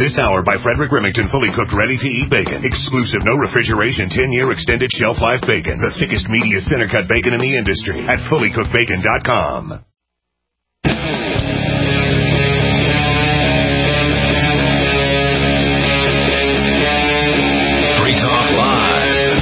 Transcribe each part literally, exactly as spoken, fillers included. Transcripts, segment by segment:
This hour by Frederick Remington, fully cooked, ready-to-eat bacon. Exclusive, no refrigeration, ten-year extended shelf life bacon. The thickest, meatiest, center-cut bacon in the industry at fully cooked bacon dot com. Free Talk Live.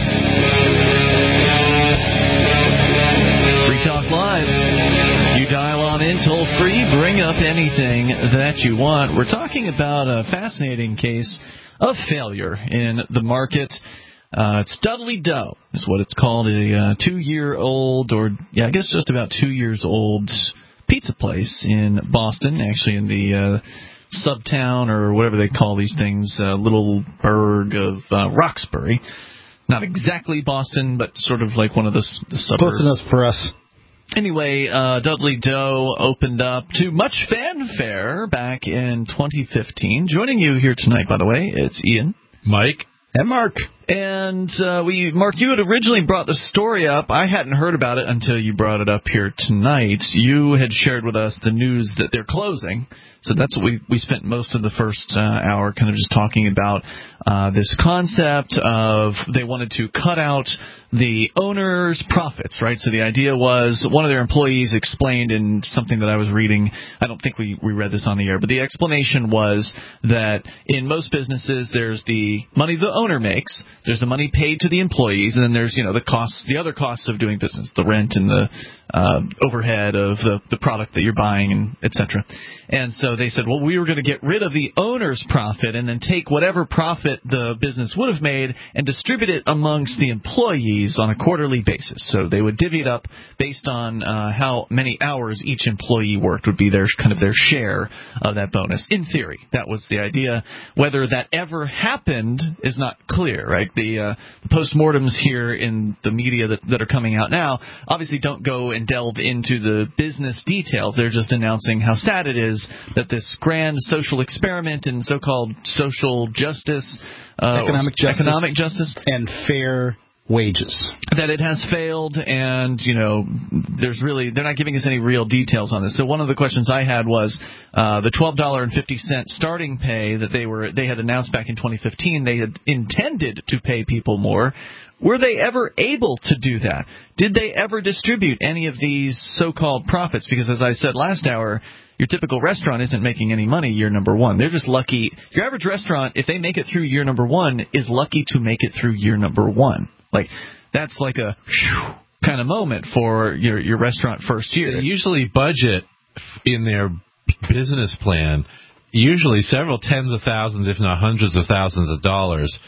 Free Talk Live. You dial on in toll free, bring up anything that you want. We're talking about a fascinating case of failure in the market. Uh, it's Dudley Dough is what it's called, a uh, two-year-old, or yeah, I guess just about two years old pizza place in Boston, actually in the uh, subtown or whatever they call these things, uh, little burg of uh, Roxbury. Not exactly Boston, but sort of like one of the, the suburbs. Close enough for us. Anyway, uh, Dudley Dough opened up to much fanfare back in twenty fifteen. Joining you here tonight, by the way, it's Ian, Mike, and Mark. And uh, we, Mark, you had originally brought the story up. I hadn't heard about it until you brought it up here tonight. You had shared with us the news that they're closing. So that's what we, we spent most of the first uh, hour kind of just talking about, uh, this concept of they wanted to cut out the owner's profits, right? So the idea was one of their employees explained in something that I was reading. I don't think we, we read this on the air, but the explanation was that in most businesses there's the money the owner makes, there's the money paid to the employees, and then there's, you know, the costs, the other costs of doing business, the rent and the uh, overhead of the, the product that you're buying, and et cetera. And so they said, well, we were going to get rid of the owner's profit and then take whatever profit the business would have made and distribute it amongst the employees on a quarterly basis. So they would divvy it up based on uh, how many hours each employee worked would be their kind of their share of that bonus. In theory, that was the idea. Whether that ever happened is not clear, right? The, uh, the postmortems here in the media that, that are coming out now obviously don't go and delve into the business details. They're just announcing how sad it is that this grand social experiment in so-called social justice, uh, economic justice, economic justice, and fair wages, that it has failed, and you know, there's really they're not giving us any real details on this. So one of the questions I had was uh, the twelve dollars and fifty cents starting pay that they were they had announced back in twenty fifteen. They had intended to pay people more. Were they ever able to do that? Did they ever distribute any of these so-called profits? Because as I said last hour, your typical restaurant isn't making any money year number one. They're just lucky. Your average restaurant, if they make it through year number one, is lucky to make it through year number one. Like, that's like a whew kind of moment for your your restaurant first year. They usually budget in their business plan usually several tens of thousands, if not hundreds of thousands of dollars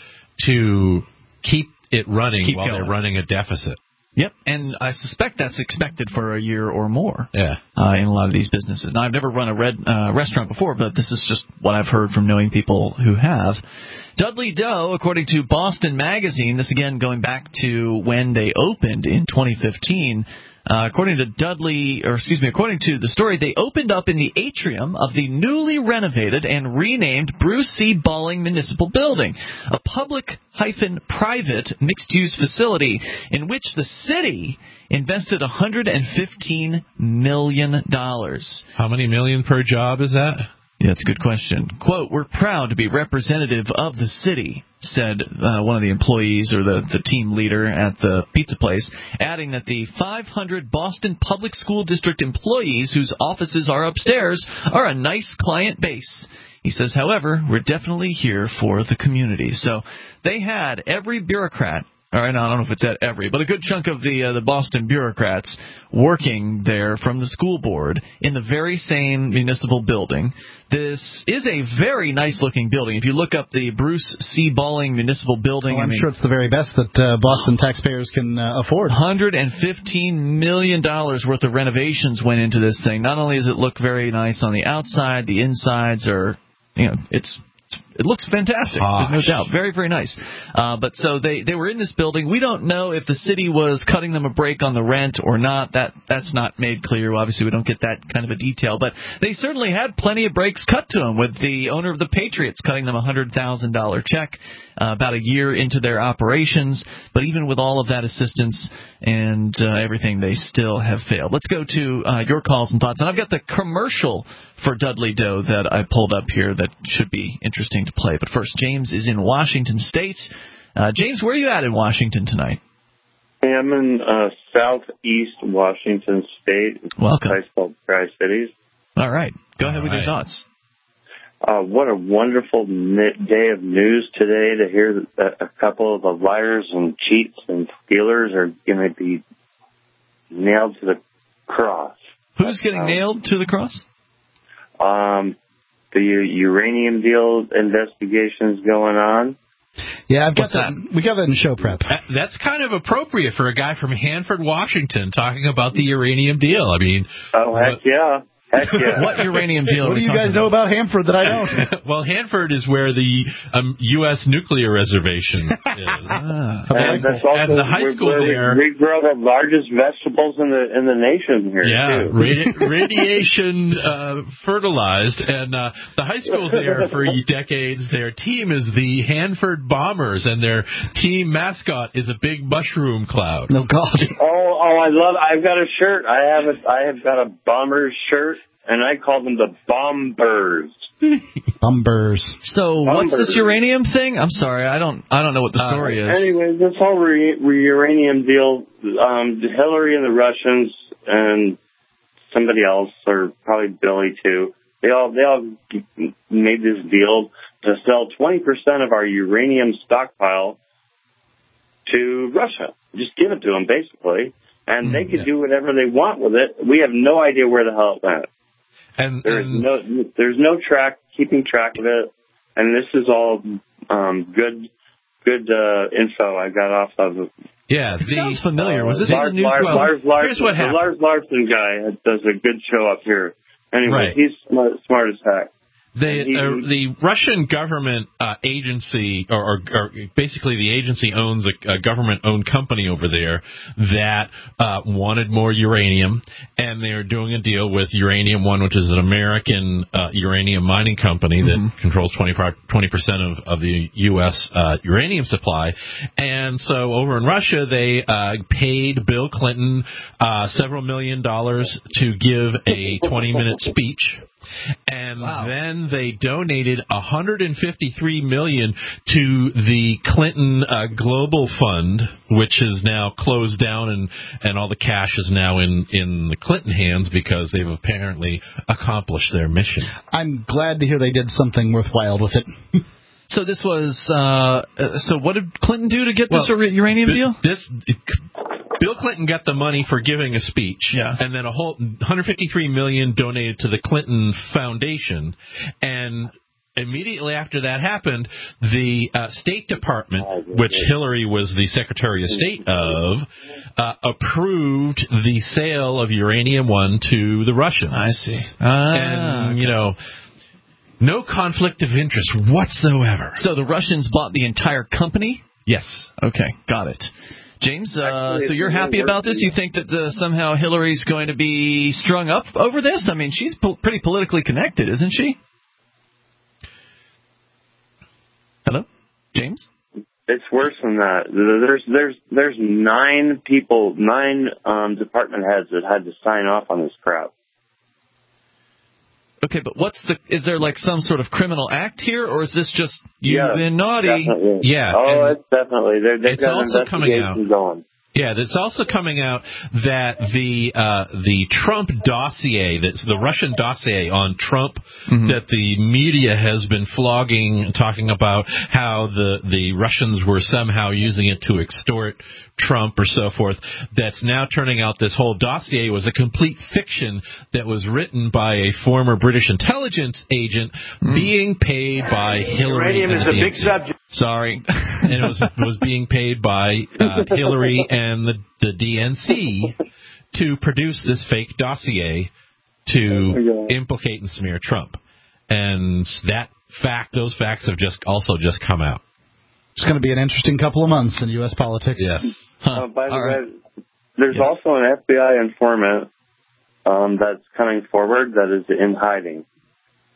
to keep it running keep while going. They're running a deficit. Yep, and I suspect that's expected for a year or more. Yeah, uh, in a lot of these businesses. Now, I've never run a red uh, restaurant before, but this is just what I've heard from knowing people who have. Dudley Dough, according to Boston Magazine, this again going back to when they opened in twenty fifteen. Uh, according to Dudley, or excuse me, according to the story, they opened up in the atrium of the newly renovated and renamed Bruce C. Balling Municipal Building, a public-private mixed-use facility in which the city invested one hundred fifteen million dollars. How many million per job is that? Yeah, that's a good question. Quote, "We're proud to be representative of the city," said uh, one of the employees or the, the team leader at the pizza place, adding that the five hundred Boston Public School District employees whose offices are upstairs are a nice client base. He says, however, we're definitely here for the community. So they had every bureaucrat, all right, I don't know if it's at every, but a good chunk of the uh, the Boston bureaucrats working there from the school board in the very same municipal building. This is a very nice-looking building. If you look up the Bruce C. Balling Municipal Building, oh, I'm I mean, sure it's the very best that uh, Boston taxpayers can uh, afford. one hundred fifteen million dollars worth of renovations went into this thing. Not only does it look very nice on the outside, the insides are, you know, it's It looks fantastic. Gosh. There's no doubt. Very, very nice. Uh, but so they, they were in this building. We don't know if the city was cutting them a break on the rent or not. That That's not made clear. Obviously, we don't get that kind of a detail. But they certainly had plenty of breaks cut to them, with the owner of the Patriots cutting them a one hundred thousand dollars check uh, about a year into their operations. But even with all of that assistance and uh, everything, they still have failed. Let's go to uh, your calls and thoughts. And I've got the commercial for Dudley Dough that I pulled up here that should be interesting everything to play. But first, James is in Washington State. Uh, James, where are you at in Washington tonight? I'm in uh, southeast Washington State. It's Welcome. a place called Tri-Cities. All right. Go ahead All with right. your thoughts. Uh, what a wonderful day of news today to hear that a couple of the liars and cheats and stealers are going to be nailed to the cross. Who's getting Um, nailed to the cross? Um, the uranium deal investigations going on. Yeah, I've got What's that. We got that in show prep. That, that's kind of appropriate for a guy from Hanford, Washington, talking about the uranium deal. I mean, Oh, heck what- yeah. Heck yeah. What uranium deal What are do we you guys talking know about? about Hanford that I don't? well, Hanford is where the um, U S nuclear reservation is. Ah. And that's also And the high where- school where we- there- We grow the largest vegetables in the in the nation here. Yeah, too. radi- radiation uh, fertilized, and uh, the high school there for decades. Their team is the Hanford Bombers, and their team mascot is a big mushroom cloud. No, God. Oh, oh, I love. I've got a shirt. I have a. I have got a Bombers shirt, and I call them the Bombers. Umbers. So what's this Numbers. uranium thing? I'm sorry, I don't I don't know what the Uh, story is. Anyway, this whole re- re- uranium deal, um, Hillary and the Russians and somebody else, or probably Billy too, they all they all made this deal to sell twenty percent of our uranium stockpile to Russia. Just give it to them, basically, and they could yeah. do whatever they want with it. We have no idea where the hell it went. And, There's and no there's no track keeping track of it, and this is all um, good good uh, info I got off of. yeah, It the, sounds familiar. Was this Lars, in the news? Lars, Well, Lars, Lars, here's what the happened. Lars Larson guy does a good show up here. Anyway, Right. he's smart, smart as heck. The And he- uh, the Russian government uh, agency, or, or, or basically the agency owns a, a government-owned company over there that uh, wanted more uranium, and they're doing a deal with Uranium One, which is an American uh, uranium mining company that Mm-hmm. controls twenty percent of, of the U S uh, uranium supply. And so over in Russia, they uh, paid Bill Clinton uh, several million dollars to give a twenty-minute speech. And Wow. then they donated one hundred fifty-three million dollars to the Clinton uh, Global Fund, which is now closed down, and, and all the cash is now in, in the Clinton hands because they've apparently accomplished their mission. I'm glad to hear they did something worthwhile with it. So this was uh, uh, so what did Clinton do to get this Well, ur- uranium Bi- deal? This Bill Clinton got the money for giving a speech, Yeah. and then a whole one hundred fifty-three million dollars donated to the Clinton Foundation, and immediately after that happened, the uh, State Department, which Hillary was the Secretary of State of, uh, approved the sale of Uranium One to the Russians. I see. Ah, and okay. you know, no conflict of interest whatsoever. So the Russians bought the entire company? Yes. Okay, got it. James, uh, Actually, so you're it's happy really about this? You think that uh, somehow Hillary's going to be strung up over this? I mean, she's po- pretty politically connected, isn't she? Hello? James? It's worse than that. There's there's there's nine people, nine um, department heads that had to sign off on this crap. Okay, but what's the? Is there like some sort of criminal act here, or is this just you've Yeah, been naughty? Definitely. Yeah, Oh, and it's definitely. They're, they've it's got an also coming investigation out. going. Yeah, it's also coming out that the uh, the Trump dossier, that's the Russian dossier on Trump, Mm-hmm. that the media has been flogging, talking about how the the Russians were somehow using it to extort Trump or so forth. That's now turning out this whole dossier was a complete fiction that was written by a former British intelligence agent Mm. being paid by Hillary. Uranium is and a the- big subject. Sorry. and it was was being paid by uh, Hillary and the, the D N C to produce this fake dossier to implicate and smear Trump. And that fact, those facts have just also just come out. It's going to be an interesting couple of months in U S politics. Yes. Huh. Uh, by the All way, right. there's Yes. also an F B I informant um, that's coming forward that is in hiding.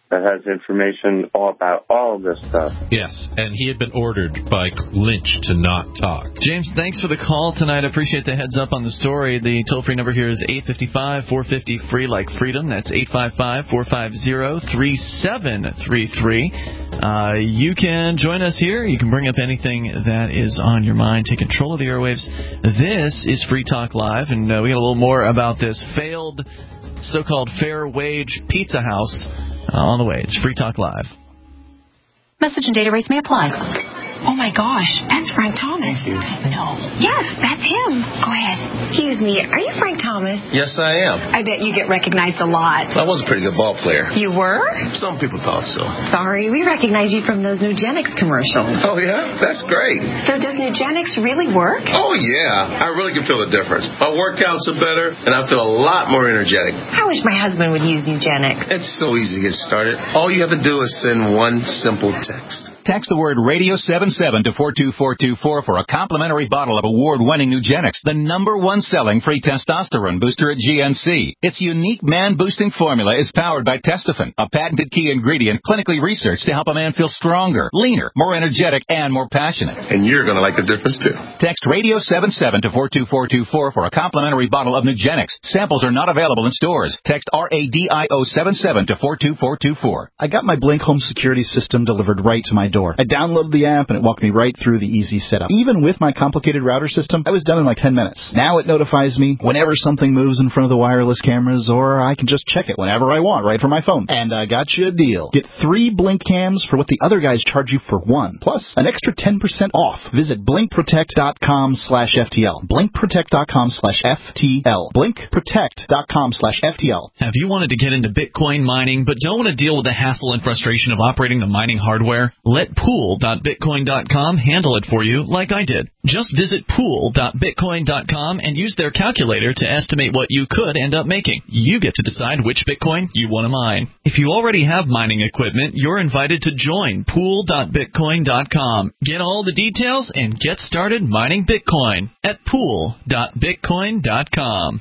that has information all about all of this stuff. Yes, and he had been ordered by Lynch to not talk. James, thanks for the call tonight. I appreciate the heads up on the story. The toll-free number here is eight five five, four five zero, free like freedom. That's eight five five, four five zero, three seven three three. Uh, you can join us here. You can bring up anything that is on your mind. Take control of the airwaves. This is Free Talk Live, and uh, we got a little more about this failed so-called fair wage pizza house uh, on the way. It's Free Talk Live. Message and data rates may apply. Oh, my gosh. That's Frank Thomas. No. Yes, that's him. Go ahead. Excuse me. Are you Frank Thomas? Yes, I am. I bet you get recognized a lot. I was a pretty good ball player. You were? Some people thought so. Sorry, we recognize you from those Nugenics commercials. Oh, yeah? That's great. So does Nugenics really work? Oh, yeah. I really can feel the difference. My workouts are better, and I feel a lot more energetic. I wish my husband would use Nugenics. It's so easy to get started. All you have to do is send one simple text. Text the word radio seven seven to four two four two four for a complimentary bottle of award-winning Nugenics, the number one selling free testosterone booster at G N C. Its unique man-boosting formula is powered by Testofen, a patented key ingredient clinically researched to help a man feel stronger, leaner, more energetic, and more passionate. And you're going to like the difference, too. Text radio seven seven to four two four two four for a complimentary bottle of Nugenics. Samples are not available in stores. Text R A D I O seven seven to four two four two four. I got my Blink home security system delivered right to my door. I downloaded the app and it walked me right through the easy setup. Even with my complicated router system, I was done in like ten minutes. Now it notifies me whenever something moves in front of the wireless cameras, or I can just check it whenever I want right from my phone. And I got you a deal. Get three Blink cams for what the other guys charge you for one, plus an extra ten percent off. Visit blinkprotect.com slash FTL. blinkprotect.com slash FTL. blinkprotect.com slash FTL. Have you wanted to get into Bitcoin mining but don't want to deal with the hassle and frustration of operating the mining hardware? Let pool dot bitcoin dot com handle it for you like I did. Just visit pool dot bitcoin dot com and use their calculator to estimate what you could end up making. You get to decide which Bitcoin you want to mine. If you already have mining equipment, you're invited to join pool dot bitcoin dot com. Get all the details and get started mining Bitcoin at pool dot bitcoin dot com.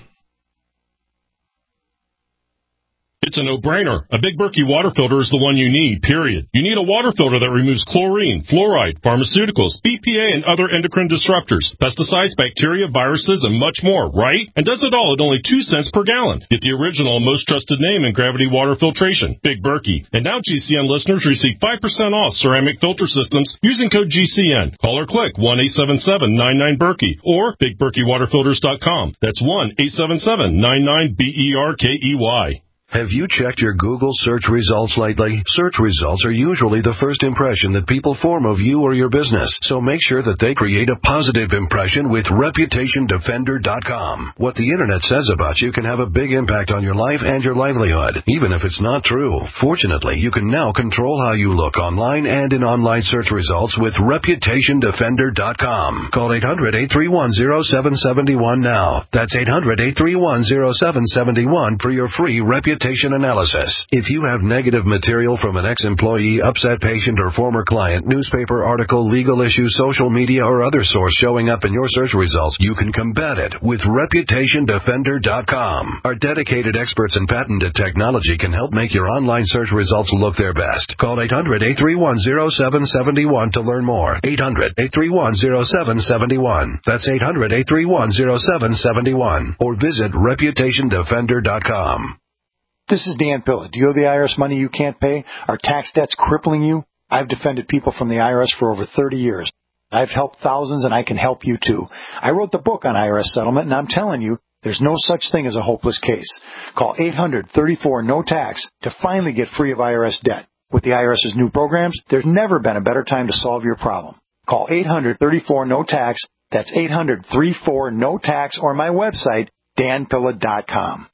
It's a no-brainer. A Big Berkey water filter is the one you need, period. You need a water filter that removes chlorine, fluoride, pharmaceuticals, B P A, and other endocrine disruptors, pesticides, bacteria, viruses, and much more, right? And does it all at only two cents per gallon. Get the original and most trusted name in gravity water filtration, Big Berkey. And now G C N listeners receive five percent off ceramic filter systems using code G C N. Call or click one eight seven seven nine nine Berkey or big berkey water filters dot com. That's one eight seven seven nine nine B E R K E Y. Have you checked your Google search results lately? Search results are usually the first impression that people form of you or your business, so make sure that they create a positive impression with reputation defender dot com. What the Internet says about you can have a big impact on your life and your livelihood, even if it's not true. Fortunately, you can now control how you look online and in online search results with reputation defender dot com. Call eight hundred, eight three one, zero seven seven one now. That's eight hundred, eight three one, zero seven seven one for your free reputation analysis. If you have negative material from an ex-employee, upset patient, or former client, newspaper article, legal issue, social media, or other source showing up in your search results, you can combat it with reputation defender dot com. Our dedicated experts in patented technology can help make your online search results look their best. Call eight hundred, eight three one, zero seven seven one to learn more. eight hundred, eight three one, zero seven seven one. That's eight hundred, eight three one, zero seven seven one. Or visit reputation defender dot com. This is Dan Pilla. Do you owe the I R S money you can't pay? Are tax debts crippling you? I've defended people from the I R S for over thirty years. I've helped thousands, and I can help you too. I wrote the book on I R S settlement, and I'm telling you, there's no such thing as a hopeless case. Call eight hundred, thirty-four, no tax to finally get free of I R S debt. With the IRS's new programs, there's never been a better time to solve your problem. Call eight hundred, thirty-four, no tax. That's eight hundred, thirty-four, no tax, or my website, dan pilla dot com.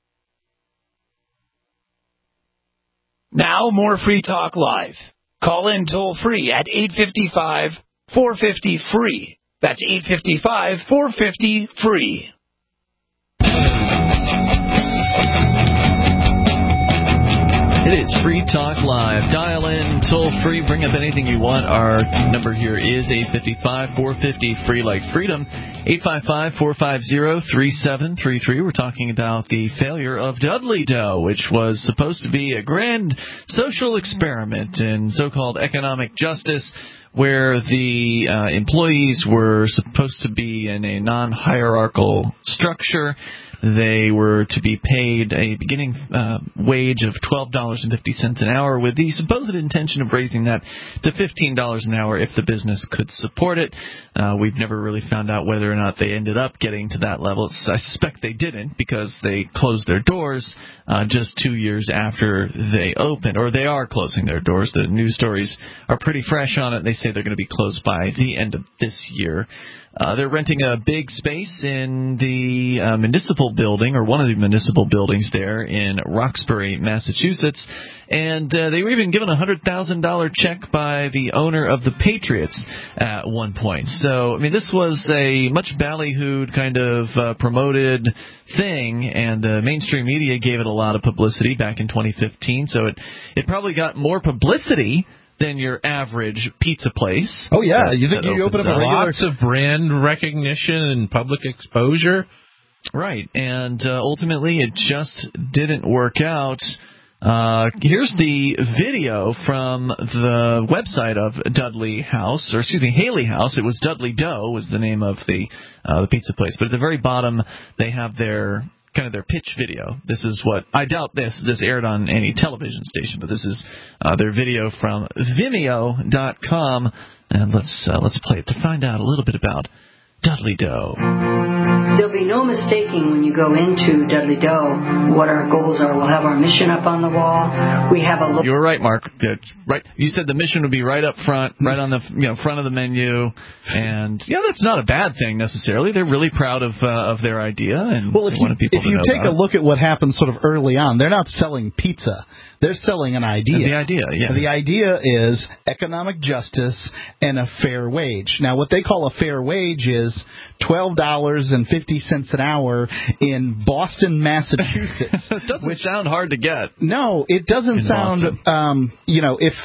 Now more Free Talk Live. Call in toll free at eight five five, four five zero, free. That's eight five five, four five zero, free. It is Free Talk Live. Dial in, toll free, bring up anything you want. Our number here is eight five five, four five zero, free like freedom. eight five five, four five zero, three seven three three. We're talking about the failure of Dudley Dough, which was supposed to be a grand social experiment in so-called economic justice, where the uh, employees were supposed to be in a non-hierarchical structure. They were to be paid a beginning uh, wage of twelve dollars and fifty cents an hour, with the supposed intention of raising that to fifteen dollars an hour if the business could support it. Uh, we've never really found out whether or not they ended up getting to that level. I suspect they didn't, because they closed their doors uh, just two years after they opened, or they are closing their doors. The news stories are pretty fresh on it. They say they're going to be closed by the end of this year. Uh, they're renting a big space in the uh, municipal building, or one of the municipal buildings there in Roxbury, Massachusetts. And uh, they were even given a one hundred thousand dollars check by the owner of the Patriots at one point. So, I mean, this was a much ballyhooed kind of uh, promoted thing, and the uh, mainstream media gave it a lot of publicity back in twenty fifteen. So it, it probably got more publicity than your average pizza place. Oh, yeah. You think you open up a regular... Lots of brand recognition and public exposure. Right. And uh, ultimately, it just didn't work out. Uh, here's the video from the website of Dudley House, or excuse me, Haley House. It was Dudley Dough was the name of the uh, the pizza place. But at the very bottom, they have their... kind of their pitch video. This is what, I doubt this this aired on any television station, but this is uh, their video from Vimeo dot com, and let's uh, let's play it to find out a little bit about Dudley Dough. There'll be no mistaking when you go into Dudley Dough what our goals are. We'll have our mission up on the wall. We have a look. You were right, Mark. Right. You said the mission would be right up front, right on the you know front of the menu, and yeah, that's not a bad thing necessarily. They're really proud of uh, of their idea, and well, if you, if you take a look at what happened sort of early on, they're not selling pizza. They're selling an idea. The idea, yeah. And the idea is economic justice and a fair wage. Now, what they call a fair wage is twelve dollars and fifty cents an hour in Boston, Massachusetts. It doesn't which, sound hard to get. No, it doesn't sound, um, you know, if...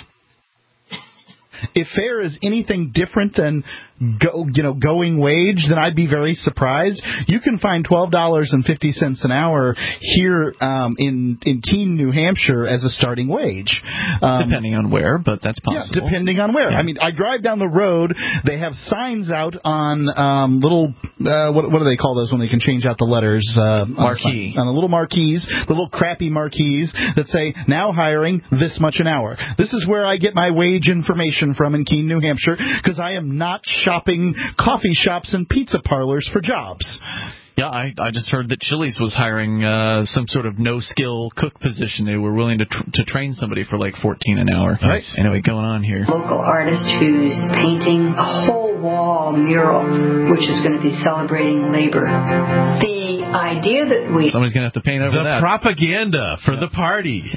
If fair is anything different than go, you know, going wage, then I'd be very surprised. You can find twelve dollars and fifty cents an hour here um, in in Keene, New Hampshire, as a starting wage, um, depending on where, but that's possible. Yeah, depending on where. Yeah. I mean, I drive down the road. They have signs out on um, little uh, what what do they call those when they can change out the letters? Uh, Marquee. On, on the little marquees, the little crappy marquees that say now hiring this much an hour. This is where I get my wage information from in Keene, New Hampshire, because I am not shopping coffee shops and pizza parlors for jobs. Yeah, I, I just heard that Chili's was hiring uh, some sort of no-skill cook position. They were willing to tr- to train somebody for like fourteen an hour. Right. Anyway, going on here. Local artist who's painting a whole wall mural, which is going to be celebrating labor. The idea that we... Somebody's going to have to paint over the that. The propaganda for yeah. the party.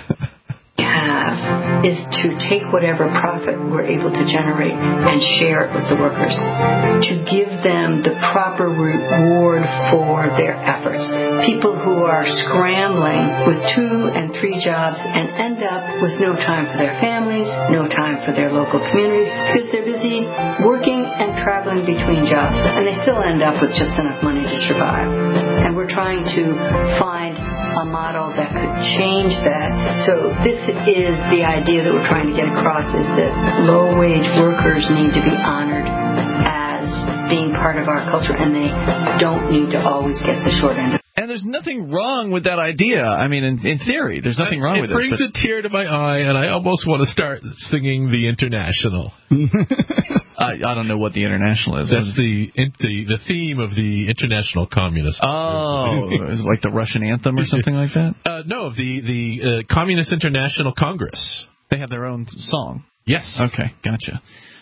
have is to take whatever profit we're able to generate and share it with the workers, to give them the proper reward for their efforts. People who are scrambling with two and three jobs and end up with no time for their families, no time for their local communities, because they're busy working and traveling between jobs, and they still end up with just enough money to survive. And we're trying to find a model that could change that. So this is the idea that we're trying to get across, is that low-wage workers need to be honored as being part of our culture, and they don't need to always get the short end of it. And there's nothing wrong with that idea. I mean, in, in theory, there's nothing wrong it with it. It brings a tear to my eye, and I almost want to start singing the International. I, I don't know what the International is. That's the the the theme of the International Communist. Oh, is it like the Russian anthem or something like that? Uh, no, the the uh, Communist International Congress. They have their own song. Yes. Okay, gotcha.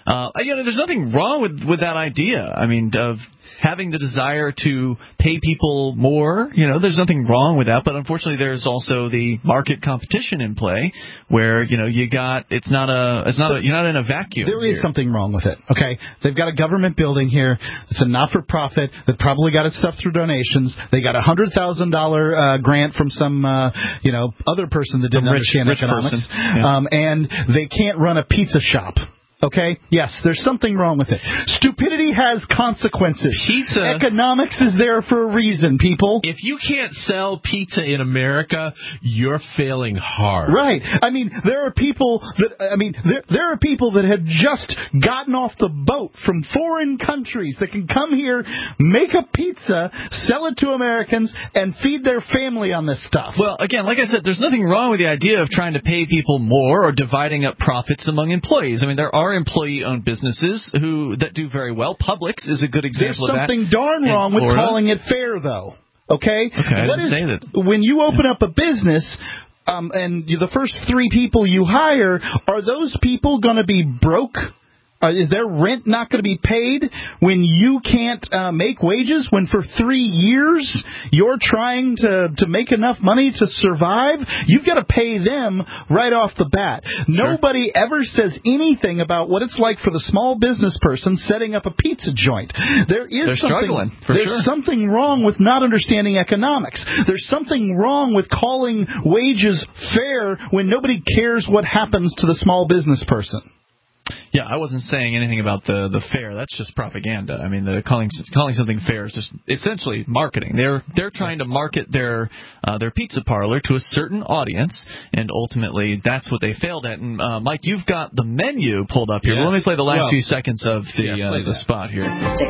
uh, you know, there's nothing wrong with, with that idea. I mean, of having the desire to pay people more, you know, there's nothing wrong with that. But unfortunately, there's also the market competition in play, where you know you got it's not a it's not a, you're not in a vacuum. There is here. something wrong with it. Okay, they've got a government building here. It's a not-for-profit that probably got its stuff through donations. They got a hundred thousand dollar uh, grant from some uh, you know other person that didn't Some rich, understand rich economics, yeah. um, and they can't run a pizza shop. Okay? Yes, there's something wrong with it. Stupidity has consequences. Pizza. Economics is there for a reason, people. If you can't sell pizza in America, you're failing hard. Right. I mean, there are people that, I mean, there, there are people that have just gotten off the boat from foreign countries that can come here, make a pizza, sell it to Americans, and feed their family on this stuff. Well, again, like I said, there's nothing wrong with the idea of trying to pay people more or dividing up profits among employees. I mean, there are employee-owned businesses who that do very well. Publix is a good example There's of that. There's something darn wrong with calling it fair, though. Okay? Okay, I what didn't is, say that. When you open up a business, um, and the first three people you hire, are those people going to be broke? Uh, is their rent not going to be paid when you can't uh, make wages, when for three years you're trying to, to make enough money to survive? You've got to pay them right off the bat. Sure. Nobody ever says anything about what it's like for the small business person setting up a pizza joint. There is They're something, struggling, for there's sure. something wrong with not understanding economics. There's something wrong with calling wages fair when nobody cares what happens to the small business person. Yeah, I wasn't saying anything about the the fair. That's just propaganda. I mean, the calling calling something fair is just essentially marketing. They're they're trying to market their uh, their pizza parlor to a certain audience, and ultimately that's what they failed at. And uh, Mike, you've got the menu pulled up here. Yes. Let me play the last well, few seconds of the yeah, uh, the that. spot here.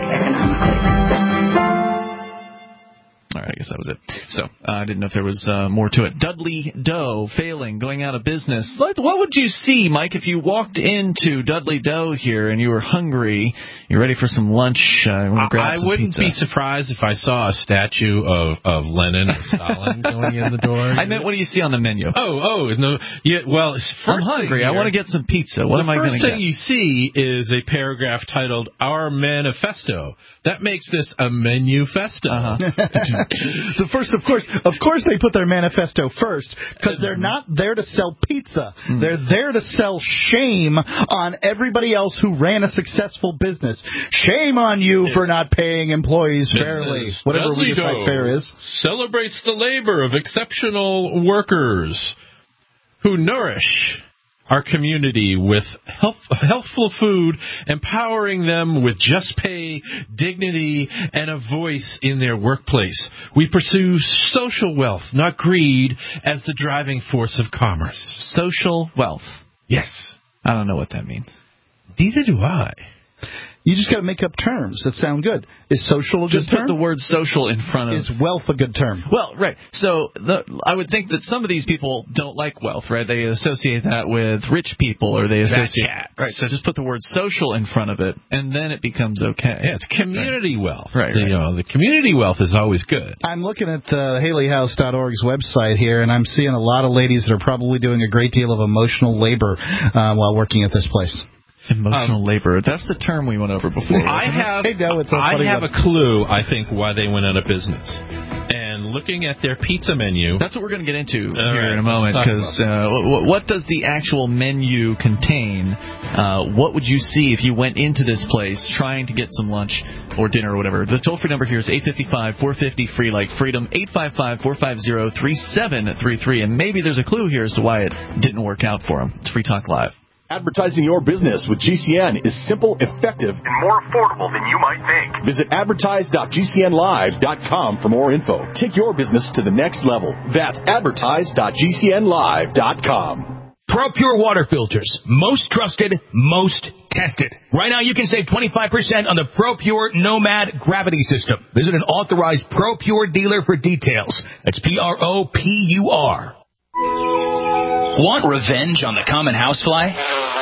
All right, I guess that was it. So uh, I didn't know if there was uh, more to it. Dudley Dough failing, going out of business. What would you see, Mike, if you walked into Dudley Dough here and you were hungry, you're ready for some lunch? Uh, want to grab I some wouldn't pizza. be surprised if I saw a statue of, of Lenin or Stalin going in the door. I meant, what do you see on the menu? Oh, oh, no. Yeah, well, I'm hungry. Here, I want to get some pizza. What am I going to get? The first thing you see is a paragraph titled "Our Manifesto." That makes this a manifesto. Uh-huh. The first, of course, of course, they put their manifesto first because they're not there to sell pizza. Mm. They're there to sell shame on everybody else who ran a successful business. Shame on you yes. for not paying employees this fairly. Whatever Dudley we decide Dough fair is. Celebrates the labor of exceptional workers who nourish our community with health, healthful food, empowering them with just pay, dignity, and a voice in their workplace. We pursue social wealth, not greed, as the driving force of commerce. Social wealth. Yes. I don't know what that means. Neither do I. You just got to make up terms that sound good. Is social a just good term? Just put the word social in front of... Is wealth a good term? Well, right. So the, I would think that some of these people don't like wealth, right? They associate that with rich people, or they associate... Cats. Right, so just put the word social in front of it, and then it becomes okay. Yeah, it's community right. wealth. Right, the, right. You know, the community wealth is always good. I'm looking at uh, Haley House dot org's website here, and I'm seeing a lot of ladies that are probably doing a great deal of emotional labor uh, while working at this place. Emotional um, labor. That's the term we went over before. I have, hey, no, it's I have one. a clue, I think, why they went out of business. And looking at their pizza menu... That's what we're going to get into All here right, in a moment, because uh, what, what does the actual menu contain? Uh, what would you see if you went into this place trying to get some lunch or dinner or whatever? The toll-free number here is eight five five, four five zero, free like freedom, eight five five, four five zero, three seven three three. And maybe there's a clue here as to why it didn't work out for them. It's Free Talk Live. Advertising your business with G C N is simple, effective, and more affordable than you might think. Visit advertise dot G C N live dot com for more info. Take your business to the next level. That's advertise dot G C N live dot com. ProPure water filters. Most trusted, most tested. Right now you can save twenty-five percent on the ProPure Nomad Gravity System. Visit an authorized ProPure dealer for details. That's P R O P U R. Want revenge on the common housefly?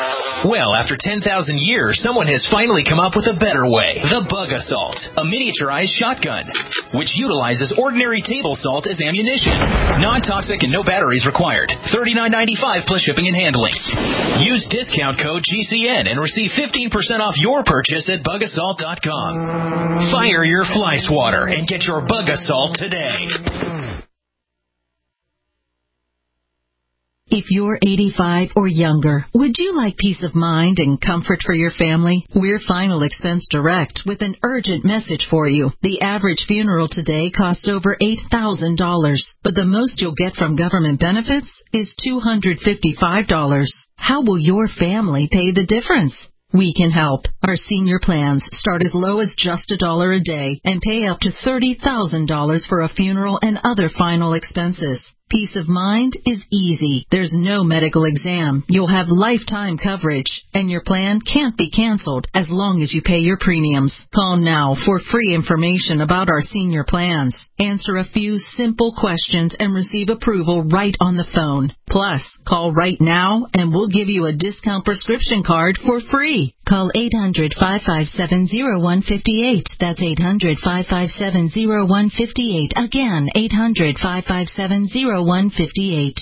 Well, after ten thousand years, someone has finally come up with a better way. The Bug Assault, a miniaturized shotgun, which utilizes ordinary table salt as ammunition. Non-toxic and no batteries required. thirty-nine ninety-five plus shipping and handling. Use discount code G C N and receive fifteen percent off your purchase at bug assault dot com. Fire your fly swatter and get your Bug Assault today. If you're eighty-five or younger, would you like peace of mind and comfort for your family? We're Final Expense Direct with an urgent message for you. The average funeral today costs over eight thousand dollars, but the most you'll get from government benefits is two hundred fifty-five dollars. How will your family pay the difference? We can help. Our senior plans start as low as just a dollar a day and pay up to thirty thousand dollars for a funeral and other final expenses. Peace of mind is easy. There's no medical exam. You'll have lifetime coverage, and your plan can't be canceled as long as you pay your premiums. Call now for free information about our senior plans. Answer a few simple questions and receive approval right on the phone. Plus, call right now and we'll give you a discount prescription card for free. Call eight hundred, five five seven, zero one five eight. That's eight hundred, five five seven, zero one five eight. Again, eight hundred, five five seven, zero one five eight.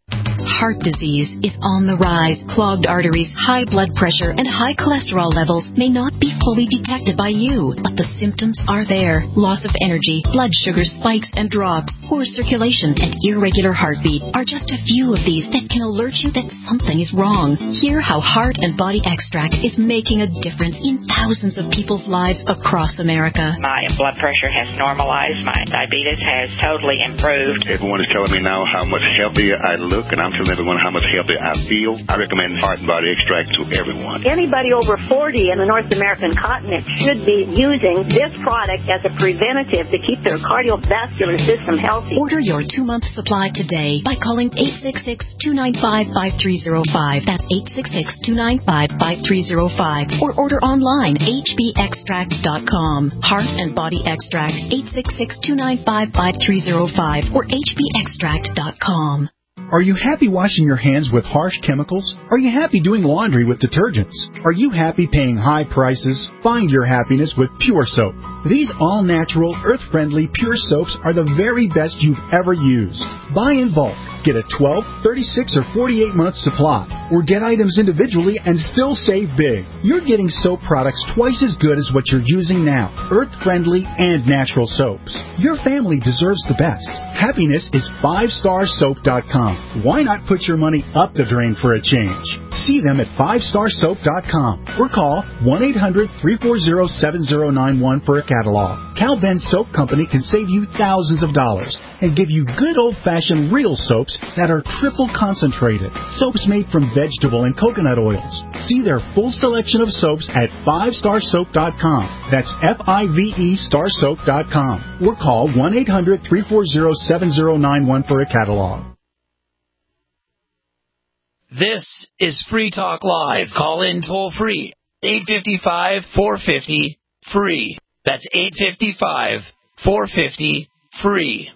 Heart disease is on the rise. Clogged arteries, high blood pressure, and high cholesterol levels may not be fully detected by you, but the symptoms are there. Loss of energy, blood sugar spikes and drops, poor circulation, and irregular heartbeat are just a few of these that can alert you that something is wrong. Hear how Heart and Body Extract is making a difference in thousands of people's lives across America. My blood pressure has normalized. My diabetes has totally improved. Everyone is telling me now how much healthier I look, and I'm telling everyone how much healthier I feel. I recommend Heart and Body Extract to everyone. Anybody over forty in the North American continent should be using this product as a preventative to keep their cardiovascular system healthy. Order your two-month supply today by calling eight six six, two nine five, five three zero five. That's eight six six, two nine five, five three zero five. Or order online, h b extract dot com. Heart and Body Extract, eight six six, two nine five, five three zero five or h b extract dot com. Are you happy washing your hands with harsh chemicals? Are you happy doing laundry with detergents? Are you happy paying high prices? Find your happiness with Pure Soap. These all-natural, earth-friendly Pure Soaps are the very best you've ever used. Buy in bulk. Get a twelve, thirty-six, or forty-eight month supply. Or get items individually and still save big. You're getting soap products twice as good as what you're using now. Earth-friendly and natural soaps. Your family deserves the best. Happiness is five star soap dot com. Why not put your money up the drain for a change? See them at five star soap dot com or call one eight hundred, three four zero, seven zero nine one for a catalog. Cal Ben Soap Company can save you thousands of dollars and give you good old-fashioned real soaps that are triple concentrated. Soaps made from vegetable and coconut oils. See their full selection of soaps at five star soap dot com. That's F I V E star soap dot com. Or call one eight hundred, three four zero, seven zero nine one for a catalog. This is Free Talk Live. Call in toll free. eight five five, four five zero, free. That's eight five five, four five zero, free.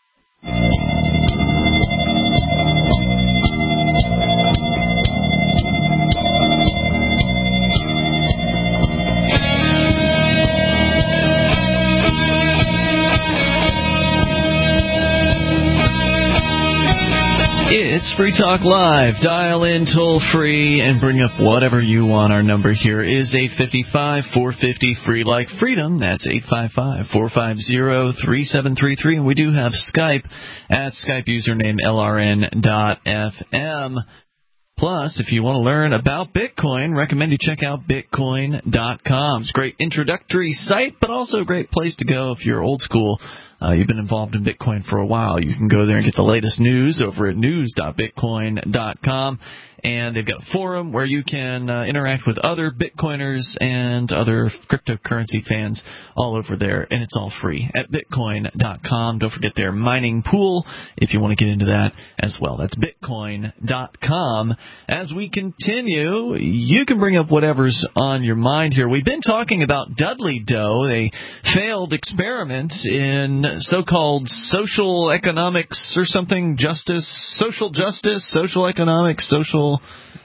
It's Free Talk Live. Dial in toll free and bring up whatever you want. Our number here is eight five five, four five zero, free like freedom. That's eight five five, four five zero, three seven three three. And we do have Skype at Skype username L R N dot F M. Plus, if you want to learn about Bitcoin, recommend you check out bitcoin dot com. It's a great introductory site, but also a great place to go if you're old school. Uh, you've been involved in Bitcoin for a while. You can go there and get the latest news over at news dot bitcoin dot com. And they've got a forum where you can uh, interact with other Bitcoiners and other cryptocurrency fans all over there. And it's all free at bitcoin dot com. Don't forget their mining pool if you want to get into that as well. That's bitcoin dot com. As we continue, you can bring up whatever's on your mind here. We've been talking about Dudley Doe, a failed experiment in so-called social economics or something, justice, social justice, social economics, social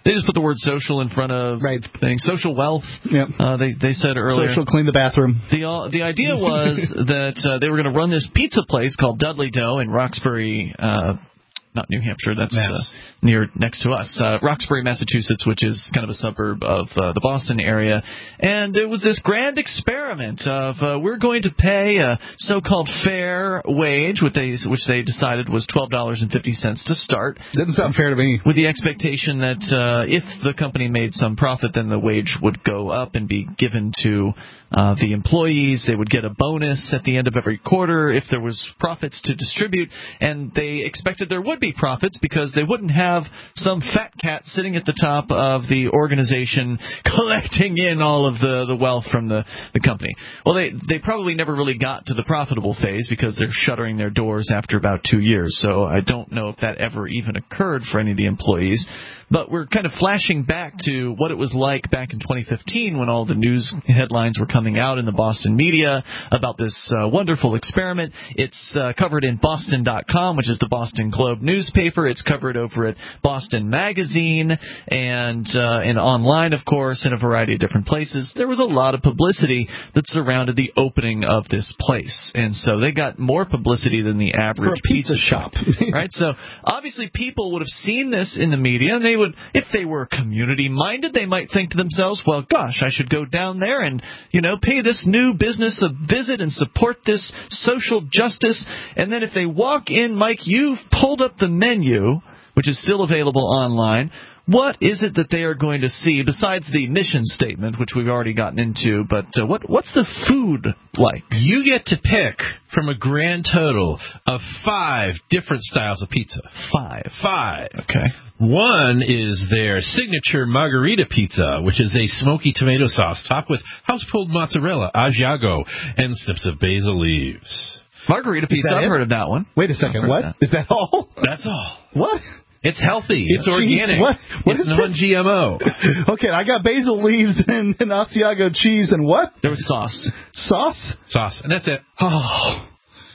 They just put the word social in front of right. things. Social wealth, yep. uh, they, they said earlier. Social clean the bathroom. The, uh, the idea was that uh, they were going to run this pizza place called Dudley Dough in Roxbury, uh, not New Hampshire, that's uh, near next to us, uh, Roxbury, Massachusetts, which is kind of a suburb of uh, the Boston area. And it was this grand experiment of uh, we're going to pay a so-called fair wage, which they, which they decided was twelve dollars and fifty cents to start. Doesn't sound fair to me. With the expectation that uh, if the company made some profit, then the wage would go up and be given to uh, the employees. They would get a bonus at the end of every quarter if there was profits to distribute. And they expected there would be profits because they wouldn't have some fat cat sitting at the top of the organization collecting in all of the, the wealth from the, the company. Well, they, they probably never really got to the profitable phase because they're shuttering their doors after about two years. So I don't know if that ever even occurred for any of the employees. But we're kind of flashing back to what it was like back in twenty fifteen when all the news headlines were coming out in the Boston media about this uh, wonderful experiment. It's uh, covered in Boston dot com, which is the Boston Globe newspaper. It's covered over at Boston Magazine and, uh, and online, of course, in a variety of different places. There was a lot of publicity that surrounded the opening of this place. And so they got more publicity than the average For a pizza, pizza shop. Right? So obviously people would have seen this in the media, and they would, if they were community-minded, they might think to themselves, well, gosh, I should go down there and, you know, pay this new business a visit and support this social justice. And then if they walk in, Mike, you've pulled up the menu, which is still available online. What is it that they are going to see besides the mission statement, which we've already gotten into? But uh, what what's the food like? You get to pick from a grand total of five different styles of pizza. Five. Five. Okay. One is their signature margarita pizza, which is a smoky tomato sauce topped with house-pulled mozzarella, Asiago, and snips of basil leaves. Margarita pizza, I've it? heard of that one. Wait a second, what? That. Is that all? That's all. What? It's healthy. It's Jeez, organic. What? What it's is non-G M O. Okay, I got basil leaves and, and Asiago cheese and what? There was sauce. Sauce? Sauce, and that's it. Oh.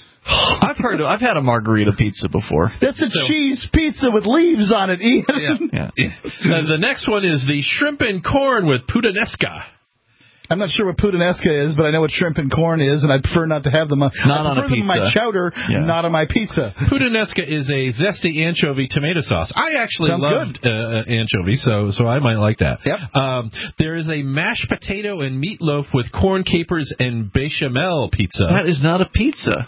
I've heard of, I've had a margarita pizza before. That's a So, cheese pizza with leaves on it, Ian. Yeah, yeah. Uh, the next one is the shrimp and corn with puttanesca. I'm not sure what puttanesca is, but I know what shrimp and corn is, and I prefer not to have them. On, not I on prefer a them pizza. on my chowder, yeah. not on my pizza. Puttanesca is a zesty anchovy tomato sauce. I actually Sounds loved uh, anchovy, so so I might like that. Yep. Um, there is a mashed potato and meatloaf with corn capers and bechamel pizza. That is not a pizza.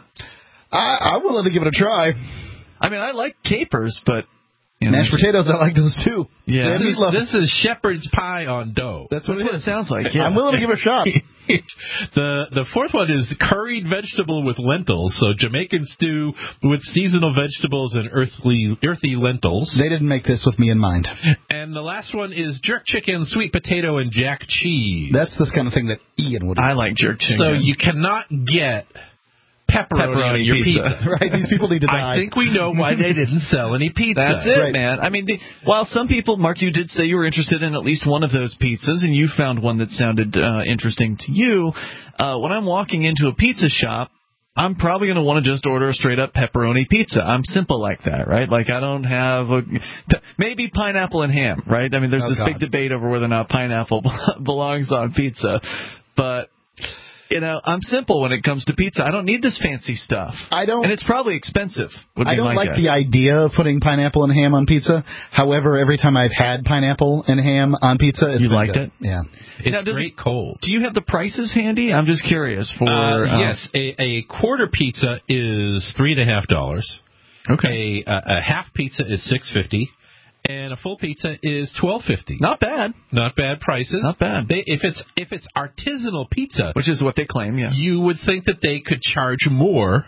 I, I'm willing to give it a try. I mean, I like capers, but... You know, mashed potatoes, I like those too. Yeah, this is, this is shepherd's pie on dough. That's what, That's it, what it sounds like. Yeah. I'm willing to give it a shot. the the fourth one is curried vegetable with lentils, so Jamaican stew with seasonal vegetables and earthly earthy lentils. They didn't make this with me in mind. And the last one is jerk chicken, sweet potato, and jack cheese. That's the kind of thing that Ian would. I like jerk chicken. So you cannot get pepperoni, pepperoni on your pizza. pizza. Right, these people need to die. I think we know why they didn't sell any pizza. That's it, right. man. I mean, the, while some people, Mark, you did say you were interested in at least one of those pizzas, and you found one that sounded uh, interesting to you, uh, when I'm walking into a pizza shop, I'm probably going to want to just order a straight-up pepperoni pizza. I'm simple like that, right? Like, I don't have a... Maybe pineapple and ham, right? I mean, there's oh, this God. big debate over whether or not pineapple belongs on pizza, but... You know, I'm simple when it comes to pizza. I don't need this fancy stuff. I don't, and it's probably expensive. Would be I don't my like guess. the idea of putting pineapple and ham on pizza. However, every time I've had pineapple and ham on pizza, it's you been liked good. it. Yeah, it's now, great it, cold. Do you have the prices handy? I'm just curious. For uh, uh, yes, a, a quarter pizza is three and a half dollars. Okay, a, a, a half pizza is six fifty. And a full pizza is twelve fifty. Not bad. Not bad prices. Not bad. They, if it's if it's artisanal pizza, which is what they claim, yes, you would think that they could charge more,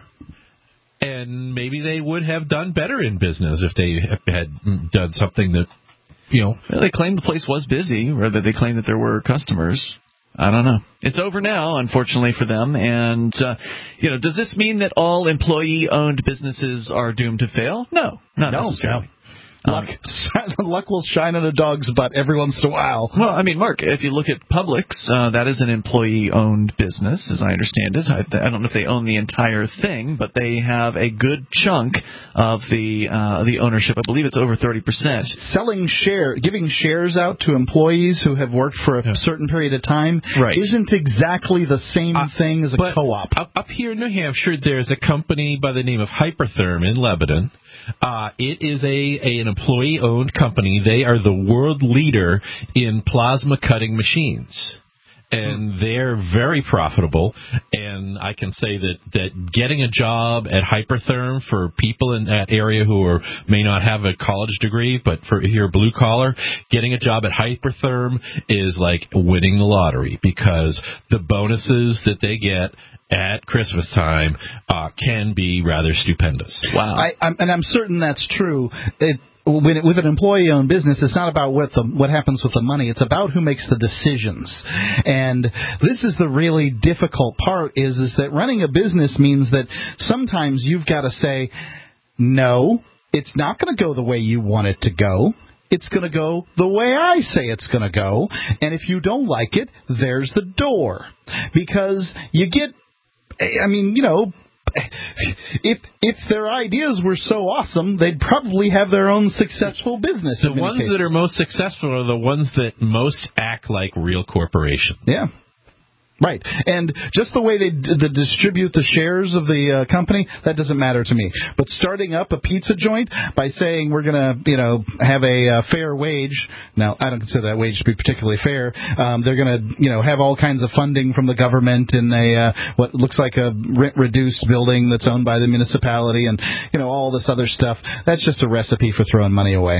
and maybe they would have done better in business if they had done something that, you know. Well, they claim the place was busy, or that they claim that there were customers. I don't know. It's over now, unfortunately for them. And, uh, you know, does this mean that all employee-owned businesses are doomed to fail? No, not no, necessarily. No. Luck, luck will shine on a dog's butt every once in a while. Well, I mean, Mark, if you look at Publix, uh, that is an employee-owned business, as I understand it. I, I don't know if they own the entire thing, but they have a good chunk of the uh, the ownership. I believe it's over thirty percent. Selling share, giving shares out to employees who have worked for a yeah. certain period of time right. isn't exactly the same uh, thing as a co-op. Up, up here in New Hampshire, there's a company by the name of Hypertherm in Lebanon. Uh, it is a, a an employee-owned company. They are the world leader in plasma cutting machines. And they're very profitable, and I can say that, that getting a job at Hypertherm for people in that area who are, may not have a college degree, but for here blue collar, getting a job at Hypertherm is like winning the lottery, because the bonuses that they get at Christmas time uh, can be rather stupendous. Wow! I, I'm, and I'm certain that's true. It, When it, with an employee-owned business, it's not about what the what happens with the money. It's about who makes the decisions. And this is the really difficult part, is, is that running a business means that sometimes you've got to say, no, it's not going to go the way you want it to go. It's going to go the way I say it's going to go. And if you don't like it, there's the door. Because you get, I mean, you know, If if their ideas were so awesome, they'd probably have their own successful business. The ones that are most successful are the ones that most act like real corporations. Yeah. Right. And just the way they d- the distribute the shares of the uh, company, that doesn't matter to me. But starting up a pizza joint by saying we're going to, you know, have a uh, fair wage. Now, I don't consider that wage to be particularly fair. Um, they're going to, you know, have all kinds of funding from the government in a uh, what looks like a rent-reduced building that's owned by the municipality, and, you know, all this other stuff. That's just a recipe for throwing money away.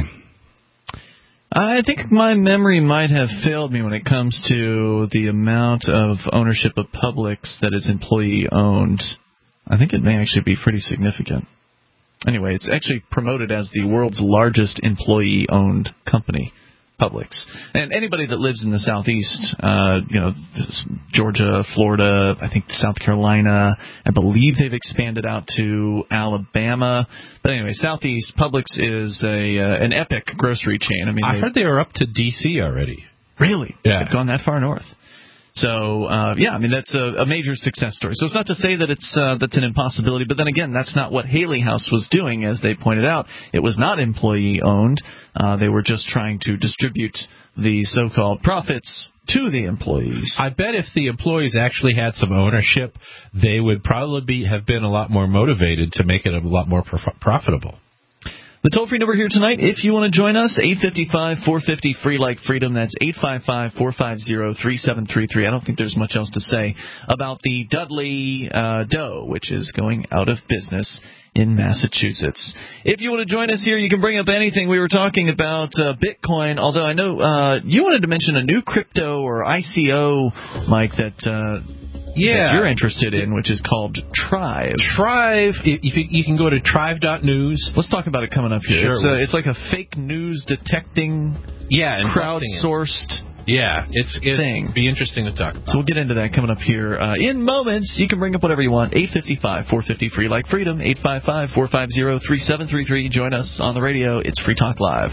I think my memory might have failed me when it comes to the amount of ownership of Publix that is employee-owned. I think it may actually be pretty significant. Anyway, it's actually promoted as the world's largest employee-owned company, Publix. And anybody that lives in the Southeast, uh, you know, Georgia, Florida, I think South Carolina, I believe they've expanded out to Alabama. But anyway, Southeast, Publix is a uh, an epic grocery chain. I mean, I heard they were up to D C already. Really? Yeah. They've gone that far north. So, uh, yeah, I mean, that's a, a major success story. So it's not to say that it's uh, that's an impossibility, but then again, that's not what Haley House was doing, as they pointed out. It was not employee-owned. Uh, they were just trying to distribute the so-called profits to the employees. I bet if the employees actually had some ownership, they would probably be, have been a lot more motivated to make it a lot more prof- profitable. The toll-free number here tonight, if you want to join us, eight five five, four five zero, free like freedom. That's eight five five, four five zero, three seven three three. I don't think there's much else to say about the Dudley uh, Dough, which is going out of business in Massachusetts. If you want to join us here, you can bring up anything. We were talking about uh, Bitcoin, although I know uh, you wanted to mention a new crypto or I C O, Mike, that... Uh, Yeah, that you're interested in, which is called Trive. Trive, if you, you can go to trive dot news. Let's talk about it coming up here. Sure. It's, uh, it's like a fake news detecting, yeah, crowdsourced yeah, it's it's thing. Be interesting to talk about. So we'll get into that coming up here uh, in moments. You can bring up whatever you want. eight five five, four five zero, free like freedom. eight five five, four five zero, three seven three three. Join us on the radio. It's Free Talk Live.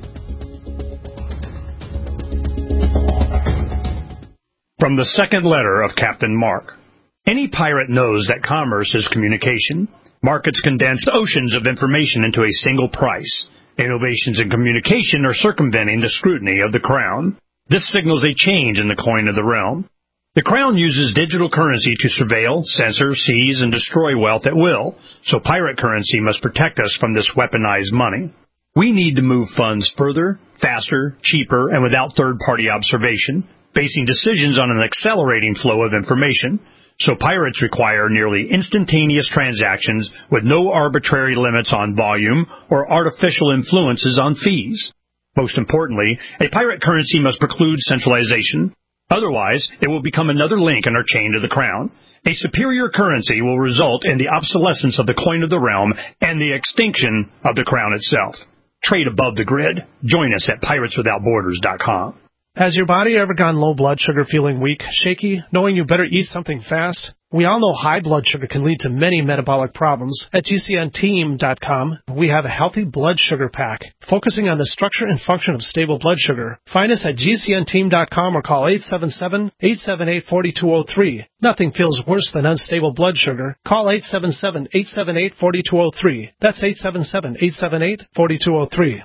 From the second letter of Captain Mark. Any pirate knows that commerce is communication. Markets condense oceans of information into a single price. Innovations in communication are circumventing the scrutiny of the Crown. This signals a change in the coin of the realm. The Crown uses digital currency to surveil, censor, seize, and destroy wealth at will, so pirate currency must protect us from this weaponized money. We need to move funds further, faster, cheaper, and without third-party observation, basing decisions on an accelerating flow of information, so pirates require nearly instantaneous transactions with no arbitrary limits on volume or artificial influences on fees. Most importantly, a pirate currency must preclude centralization. Otherwise, it will become another link in our chain to the Crown. A superior currency will result in the obsolescence of the coin of the realm and the extinction of the Crown itself. Trade above the grid. Join us at pirates without borders dot com. Has your body ever gone low blood sugar, feeling weak, shaky, knowing you better eat something fast? We all know high blood sugar can lead to many metabolic problems. At G C N team dot com, we have a healthy blood sugar pack, focusing on the structure and function of stable blood sugar. Find us at G C N team dot com or call eight seven seven, eight seven eight, four two zero three. Nothing feels worse than unstable blood sugar. Call eight seven seven, eight seven eight, four two zero three. That's eight seven seven, eight seven eight, four two zero three.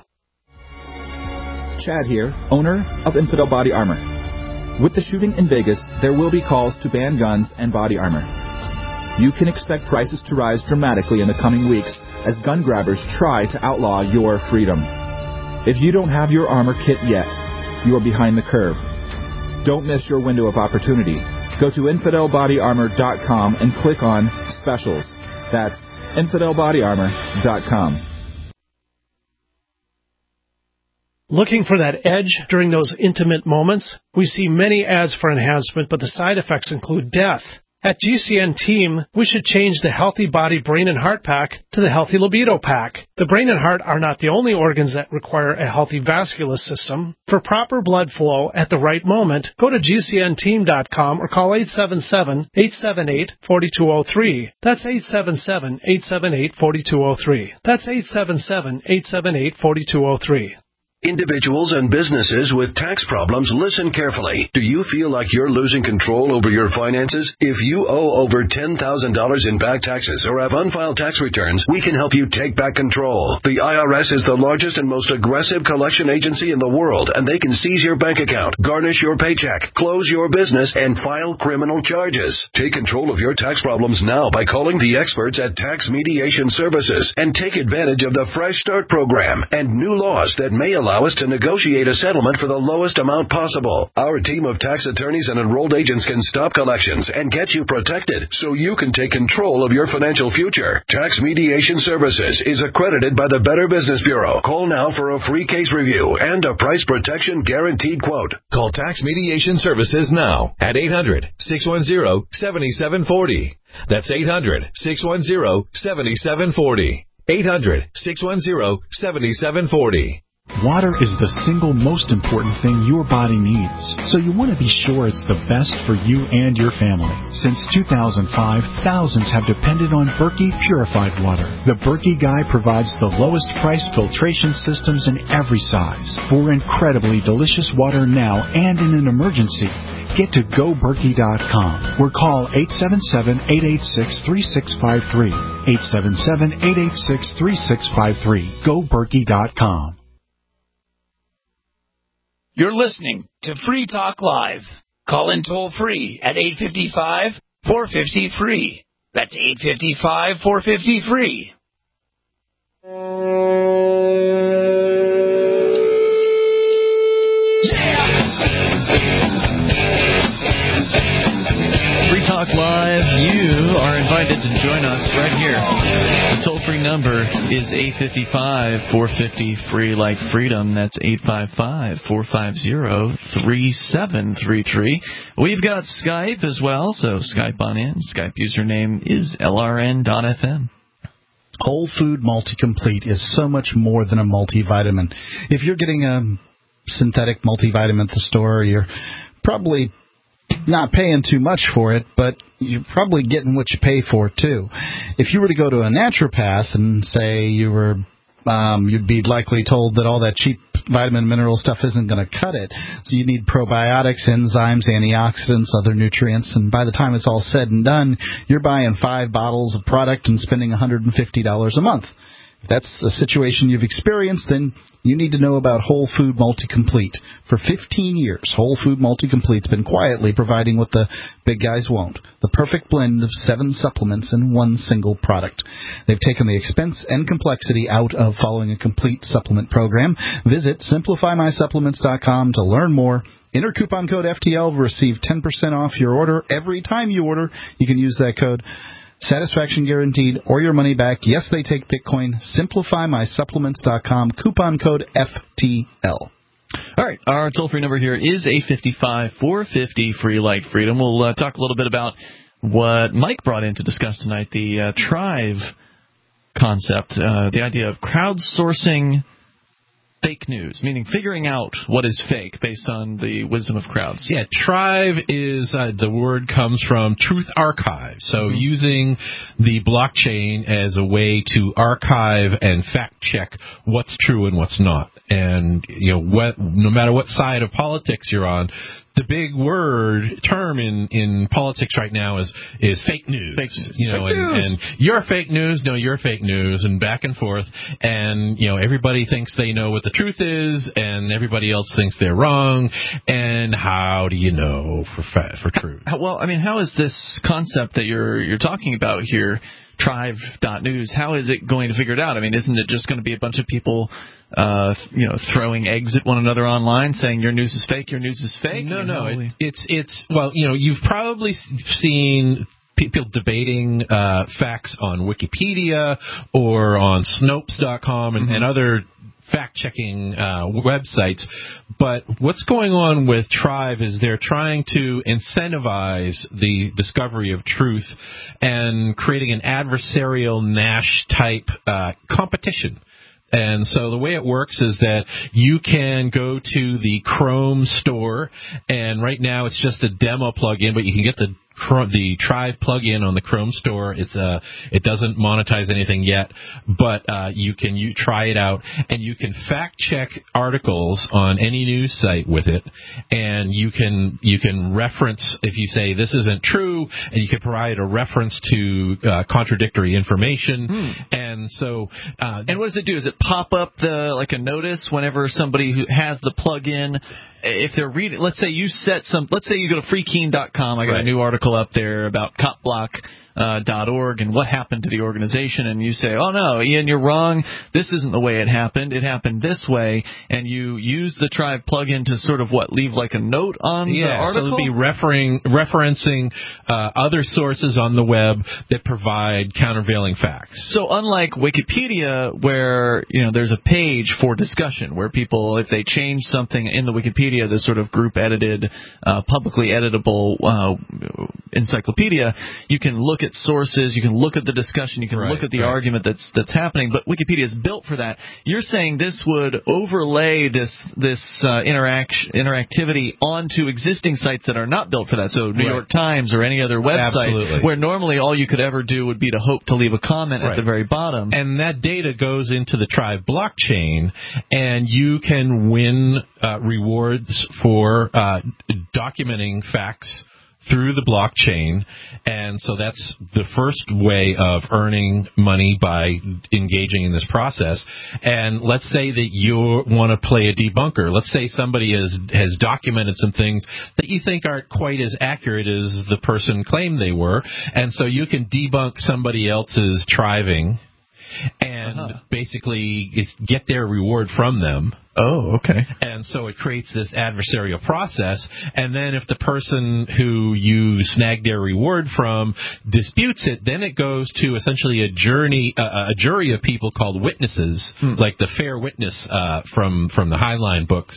Chad here, owner of Infidel Body Armor. With the shooting in Vegas, there will be calls to ban guns and body armor. You can expect prices to rise dramatically in the coming weeks as gun grabbers try to outlaw your freedom. If you don't have your armor kit yet, you are behind the curve. Don't miss your window of opportunity. Go to infidel body armor dot com and click on Specials. That's infidel body armor dot com. Looking for that edge during those intimate moments? We see many ads for enhancement, but the side effects include death. At G C N Team, we should change the Healthy Body, Brain, and Heart Pack to the Healthy Libido Pack. The brain and heart are not the only organs that require a healthy vascular system. For proper blood flow at the right moment, go to G C N team dot com or call eight seven seven, eight seven eight, four two zero three. That's eight seven seven, eight seven eight, four two zero three. That's eight seven seven, eight seven eight, four two zero three. Individuals and businesses with tax problems, listen carefully. Do you feel like you're losing control over your finances? If you owe over ten thousand dollars in back taxes or have unfiled tax returns, we can help you take back control. The I R S is the largest and most aggressive collection agency in the world, and they can seize your bank account, garnish your paycheck, close your business, and file criminal charges. Take control of your tax problems now by calling the experts at Tax Mediation Services and take advantage of the Fresh Start program and new laws that may allow us to negotiate a settlement for the lowest amount possible. Our team of tax attorneys and enrolled agents can stop collections and get you protected so you can take control of your financial future. Tax Mediation Services is accredited by the Better Business Bureau. Call now for a free case review and a price protection guaranteed quote. Call Tax Mediation Services now at eight hundred, six one zero, seven seven four zero. That's eight hundred, six one zero, seven seven four zero. eight hundred, six one zero, seven seven four zero. Water is the single most important thing your body needs, so you want to be sure it's the best for you and your family. Since two thousand five, thousands have depended on Berkey purified water. The Berkey Guy provides the lowest price filtration systems in every size for incredibly delicious water now and in an emergency. Get to go berkey dot com or call eight seven seven, eight eight six, three six five three. eight seven seven, eight eight six, three six five three. go berkey dot com. You're listening to Free Talk Live. Call in toll free at eight five five, four five zero, free. That's eight five five, four five zero, free. Free Talk Live, you are invited to join us right here. The toll-free number is eight five five, four five zero, free like freedom. That's eight five five, four five zero, three seven three three. We've got Skype as well, so Skype on in. Skype username is L R N dot F M. Whole Food Multi-Complete is so much more than a multivitamin. If you're getting a synthetic multivitamin at the store, you're probably not paying too much for it, but you're probably getting what you pay for, too. If you were to go to a naturopath and say you were, um, you'd be likely told that all that cheap vitamin mineral stuff isn't going to cut it. So you need probiotics, enzymes, antioxidants, other nutrients, and by the time it's all said and done, you're buying five bottles of product and spending one hundred fifty dollars a month. If that's a situation you've experienced, then you need to know about Whole Food Multi-Complete. For fifteen years, Whole Food Multi-Complete's been quietly providing what the big guys won't, the perfect blend of seven supplements in one single product. They've taken the expense and complexity out of following a complete supplement program. Visit simplify my supplements dot com to learn more. Enter coupon code F T L to receive ten percent off your order. Every time you order, you can use that code. Satisfaction guaranteed or your money back. Yes, they take Bitcoin. simplify my supplements dot com. Coupon code F T L. All right. Our toll-free number here is eight five five, four five zero, free like freedom. We'll uh, talk a little bit about what Mike brought in to discuss tonight, the uh, Trive concept, uh, the idea of crowdsourcing fake news, meaning figuring out what is fake based on the wisdom of crowds. Yeah, Trive is, uh, the word comes from Truth Archive. So mm-hmm. using the blockchain as a way to archive and fact check what's true and what's not. And, you know, what, no matter what side of politics you're on, the big word term in, in politics right now is is fake news. Fake news. You know, fake and, news. and you're fake news, no, you're fake news, and back and forth. And, you know, everybody thinks they know what the truth is, and everybody else thinks they're wrong. And how do you know for fa- for truth? Well, I mean, how is this concept that you're you're talking about here, Trive dot news, how is it going to figure it out? I mean, isn't it just going to be a bunch of people, uh, you know, throwing eggs at one another online, saying your news is fake, your news is fake? No, no, it, it's it's well, you know, you've probably seen people debating uh, facts on Wikipedia or on Snopes dot com and, mm-hmm. and other fact-checking uh, websites. But what's going on with Trive is they're trying to incentivize the discovery of truth and creating an adversarial Nash-type uh, competition. And so the way it works is that you can go to the Chrome store, and right now it's just a demo plugin, but you can get the the Trive plugin on the Chrome store. It's uh, it doesn't monetize anything yet, but uh, you can you try it out, and you can fact check articles on any news site with it, and you can you can reference if you say this isn't true, and you can provide a reference to uh, contradictory information, hmm. and so uh, and what does it do? Does it pop up the like a notice whenever somebody who has the plugin? If they're reading, let's say you set some, let's say you go to free keen dot com. I got right. a new article up there about cop block dot org and what happened to the organization, and you say, oh no, Ian, you're wrong. This isn't the way it happened. It happened this way, and you use the Trive plugin to sort of what leave like a note on yeah, the article. So it'll be referring, referencing uh, other sources on the web that provide countervailing facts. So unlike Wikipedia, where you know there's a page for discussion where people, if they change something in the Wikipedia, this sort of group edited, uh, publicly editable uh, encyclopedia, you can look at sources, you can look at the discussion, you can right, look at the right. argument that's that's happening, but Wikipedia is built for that. You're saying this would overlay this this uh, interaction interactivity onto existing sites that are not built for that. So New right. York Times or any other website Absolutely. where normally all you could ever do would be to hope to leave a comment right. at the very bottom. And that data goes into the Trive blockchain, and you can win uh, rewards for uh, documenting facts through the blockchain. And so that's the first way of earning money by engaging in this process. And let's say that you want to play a debunker. Let's say somebody has has documented some things that you think aren't quite as accurate as the person claimed they were, and so you can debunk somebody else's Triving and uh-huh. basically get their reward from them. Oh, okay. And so it creates this adversarial process, and then if the person who you snagged their reward from disputes it, then it goes to essentially a journey, uh, a jury of people called witnesses, hmm. like the Fair Witness uh, from from the Highline books,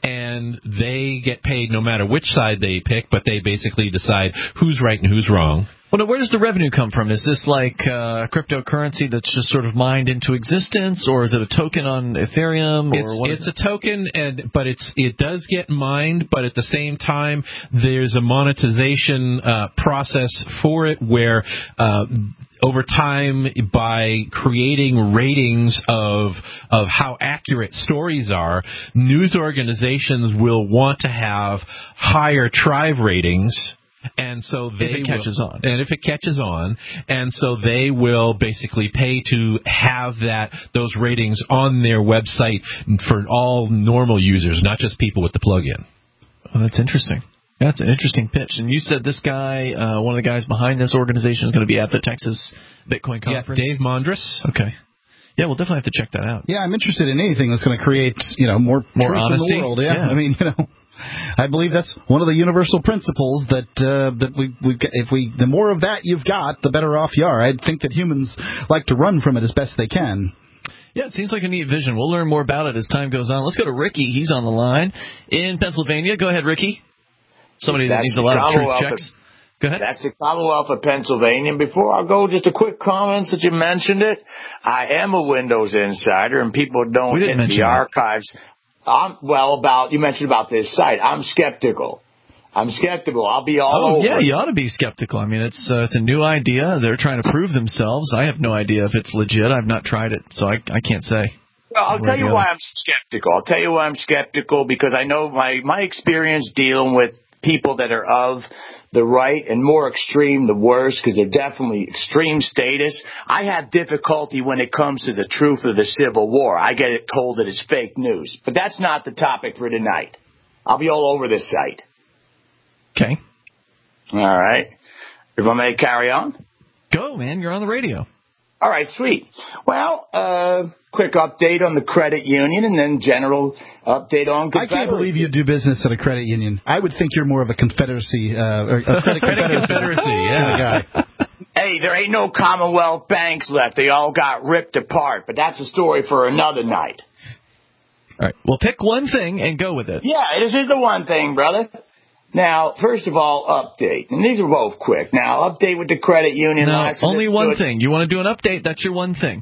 and they get paid no matter which side they pick, but they basically decide who's right and who's wrong. Well, now, where does the revenue come from? Is this like uh, cryptocurrency that's just sort of mined into existence, or is it a token on Ethereum? Or it's what it's is a token, and but it's it does get mined, but at the same time, there's a monetization uh, process for it where uh, over time, by creating ratings of of how accurate stories are, news organizations will want to have higher Trive ratings. And so they if it catches will, on. And if it catches on, and so they will basically pay to have that those ratings on their website for all normal users, not just people with the plug-in. Oh, that's interesting. That's an interesting pitch. And you said this guy, uh, one of the guys behind this organization, is going to be at the Texas Bitcoin Conference? Yeah, Dave Mondras. Okay. Yeah, we'll definitely have to check that out. Yeah, I'm interested in anything that's going to create, you know, more more truth honesty in the world. Yeah. yeah, I mean, you know. I believe that's one of the universal principles that uh, that we we if we the more of that you've got, the better off you are. I think that humans like to run from it as best they can. Yeah, it seems like a neat vision. We'll learn more about it as time goes on. Let's go to Ricky. He's on the line in Pennsylvania. Go ahead, Ricky. Somebody that That's needs a lot of truth Alpha, checks. Go ahead. That's the Commonwealth of Pennsylvania. And before I go, just a quick comment since you mentioned it. I am a Windows insider, and people don't hit the archives. I'm, well, about you mentioned about this site. I'm skeptical. I'm skeptical. I'll be all oh, over. yeah, you ought to be skeptical. I mean, it's uh, it's a new idea. They're trying to prove themselves. I have no idea if it's legit. I've not tried it, so I I can't say. Well, I'll tell you why I'm skeptical. I'll tell you why I'm skeptical, because I know my, my experience dealing with people that are of the right and more extreme, the worse, because they're definitely extreme status. I have difficulty when it comes to the truth of the Civil War. I get it told that it's fake news. But that's not the topic for tonight. I'll be all over this site. Okay. All right. If I may carry on? Go, man. You're on the radio. All right, sweet. Well, uh, quick update on the credit union and then general update on Confederacy. I can't believe you do business at a credit union. I would think you're more of a confederacy, uh, or a credit confederacy, confederacy yeah. guy. Hey, there ain't no Commonwealth banks left. They all got ripped apart, but that's a story for another night. All right. Well, pick one thing and go with it. Yeah, this is the one thing, brother. Now, first of all, update. And these are both quick. Now, update with the credit union. No, only one thing. You want to do an update, that's your one thing.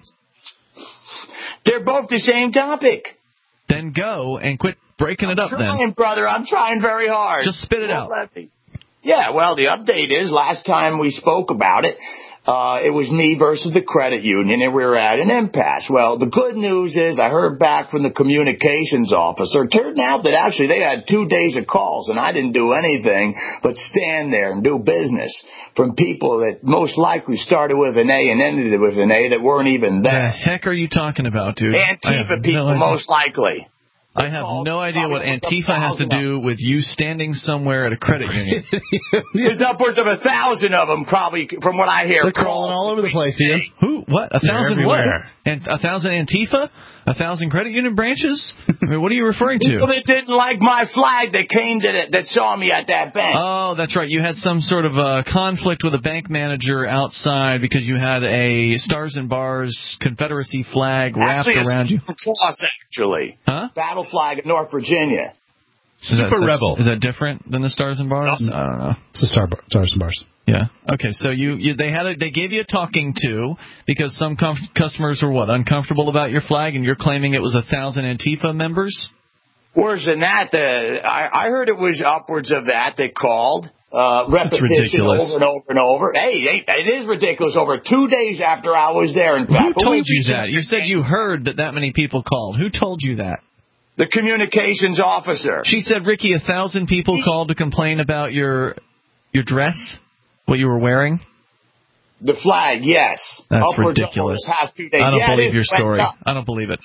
They're both the same topic. Then go and quit breaking I'm it up trying, then. brother. I'm trying very hard. Just spit it out. Yeah, well, the update is last time we spoke about it, uh, it was me versus the credit union, and we were at an impasse. Well, the good news is I heard back from the communications officer. It turned out that actually they had two days of calls, and I didn't do anything but stand there and do business from people that most likely started with an A and ended with an A that weren't even there. The heck are you talking about, dude? Antifa people, no most likely. I have no idea what Antifa has to do with you standing somewhere at a credit union. There's upwards of a thousand of them, probably, from what I hear. They're crawling all over the place, Ian. Who? What? A thousand what? Everywhere. And a thousand Antifa? A thousand credit union branches? I mean, what are you referring to? People that didn't like my flag that came to the, that saw me at that bank. Oh, that's right. You had some sort of a conflict with a bank manager outside because you had a Stars and Bars Confederacy flag wrapped actually, around you. Cross, actually. Huh? Battle flag of North Virginia. Is Super that, rebel. Is that different than the Stars and Bars? No. I don't know. It's the Star, Stars and Bars. Yeah. Okay. So you, you they had a, they gave you a talking to because some com- customers were what uncomfortable about your flag, and you're claiming it was a thousand Antifa members. Worse than that, the, I, I heard it was upwards of that. They called uh, repetition That's ridiculous. over and over and over. Hey, it is ridiculous. Over two days after I was there, in fact. Who told you that? You said you heard that that many people called. Who told you that? The communications officer. She said, Ricky, a thousand people called to complain about your your dress, what you were wearing. The flag, yes. That's upwards ridiculous. Over the past two days. I don't yeah, believe your story. Up. I don't believe it.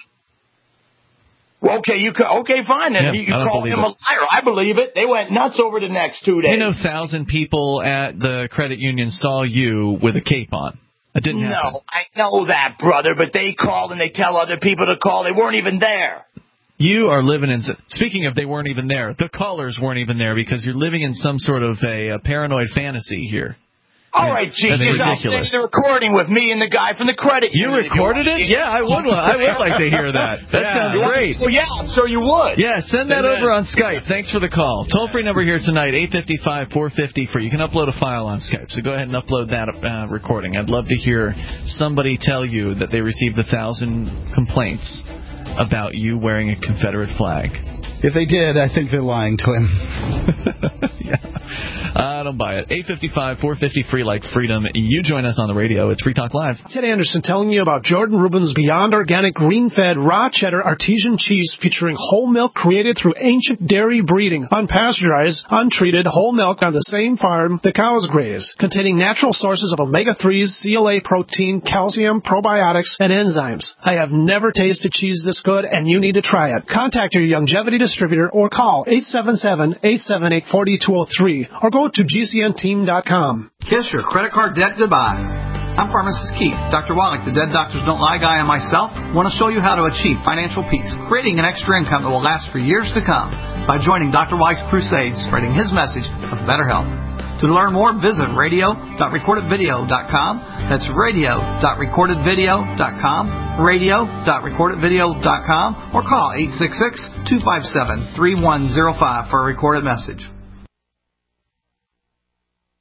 Well, okay, you okay, fine. Then Yeah, you, you I don't call believe him a it. liar. I believe it. They went nuts over the next two days. You know, thousand people at the credit union saw you with a cape on. It didn't happen. No, I know that, brother, but they called and they tell other people to call. They weren't even there. You are living in... Speaking of they weren't even there, the callers weren't even there because you're living in some sort of a, a paranoid fantasy here. All right, Jesus, I'll send the recording with me and the guy from the credit union. You recorded it? Yeah, I would I would like to hear that. That yeah. sounds great. Well, yeah, I'm sure you would. Yeah, send, send that, that over on Skype. Thanks for the call. Toll-free number here tonight, eight five five, four five zero, free. You can upload a file on Skype, so go ahead and upload that uh, recording. I'd love to hear somebody tell you that they received a thousand complaints about you wearing a Confederate flag. If they did, I think they're lying to him. Yeah. I don't buy it. eight five five, four five zero, free like freedom. You join us on the radio. It's Free Talk Live. Ted Anderson telling you about Jordan Rubin's Beyond Organic Green-Fed Raw Cheddar Artesian Cheese featuring whole milk created through ancient dairy breeding. Unpasteurized, untreated, whole milk on the same farm the cows graze. Containing natural sources of omega threes, C L A protein, calcium, probiotics, and enzymes. I have never tasted cheese this good, and you need to try it. Contact your Longevity distributor or call eight seven seven, eight seven eight, four two zero three or go to G C N team dot com. Kiss your credit card debt goodbye. I'm Pharmacist Keith. Doctor Wallach, the Dead Doctors Don't Lie guy, and myself want to show you how to achieve financial peace, creating an extra income that will last for years to come by joining Doctor Wallach's crusade, spreading his message of better health. To learn more, visit radio dot recorded video dot com. That's radio dot recorded video dot com, radio dot recorded video dot com, or call eight six six, two five seven, three one zero five for a recorded message.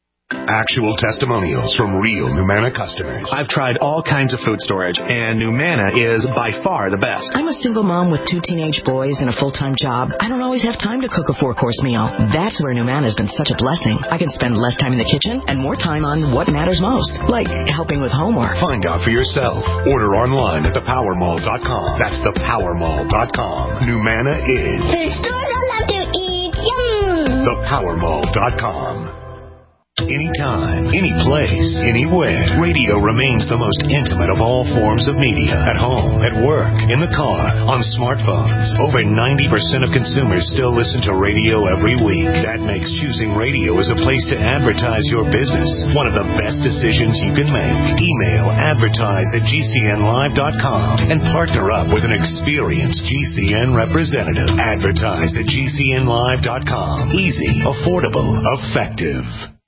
actual testimonials from real Numanna customers. I've tried all kinds of food storage, and Numanna is by far the best. I'm a single mom with two teenage boys and a full-time job. I don't always have time to cook a four-course meal. That's where Numanna has been such a blessing. I can spend less time in the kitchen and more time on what matters most, like helping with homework. Find out for yourself. Order online at the power mall dot com. That's the power mall dot com. Numanna is food stores I love to eat. Yum! the power mall dot com. Anytime, any place, anywhere, radio remains the most intimate of all forms of media. At home, at work, in the car, on smartphones. Over ninety percent of consumers still listen to radio every week. That makes choosing radio as a place to advertise your business one of the best decisions you can make. Email advertise at G C N live dot com and partner up with an experienced G C N representative. Advertise at G C N live dot com. Easy, affordable, effective.